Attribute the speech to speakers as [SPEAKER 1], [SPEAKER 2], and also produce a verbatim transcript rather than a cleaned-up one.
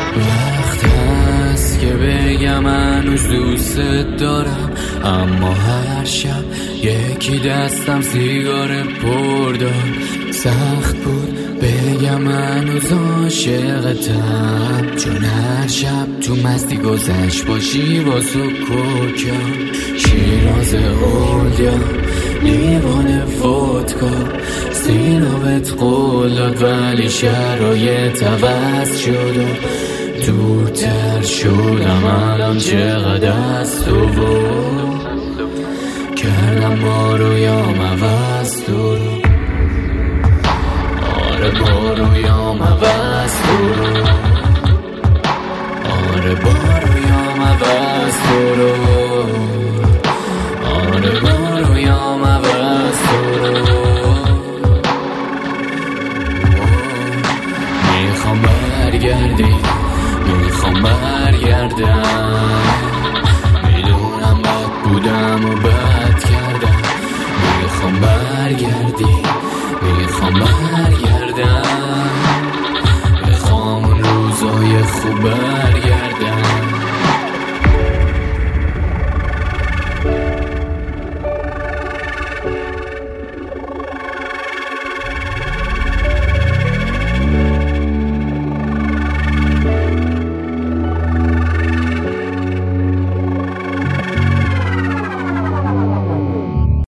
[SPEAKER 1] وقت هست که بگم هنوز دوست دارم، اما هر شب یکی دستم سیگار پر داد. سخت بود بگم هنوز عاشقتم، چون هر شب تو مستی گذشت باشی واسه کوکم. شیراز اولیا لیوان ودکا، سینا بهت قول داد ولی شرایط عوض شد و دورتر شدم. الان چقدر از تو بود کردم با رویام عوض تو رو. آره با رویام عوض تو رو. آره با رویام عوض تو رو. آره با رویام عوض تو رو. میخوام برگردی، میخوام برگردم، میدونم بد بودم و بد کردم. میخوام برگردی، میخوام برگردم، میخوام اون روزای خوبه